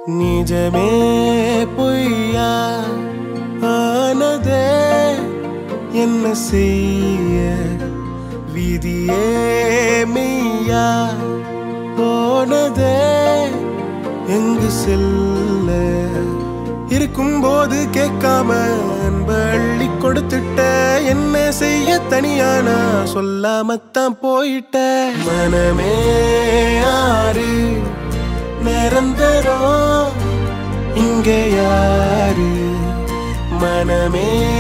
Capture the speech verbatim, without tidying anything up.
நிஜமே பொய்யா ஆனதே என்ன செய்ய விதியே மெய்யா போனதே எங்கு செல்ல இருக்கும்போது கேட்காம அள்ளி கொடுத்துட்ட என்ன செய்ய தனியானா சொல்லாமத்தான் போயிட்ட மனமே ஆறு நிரந்தரம் இங்கே யாரு மனமே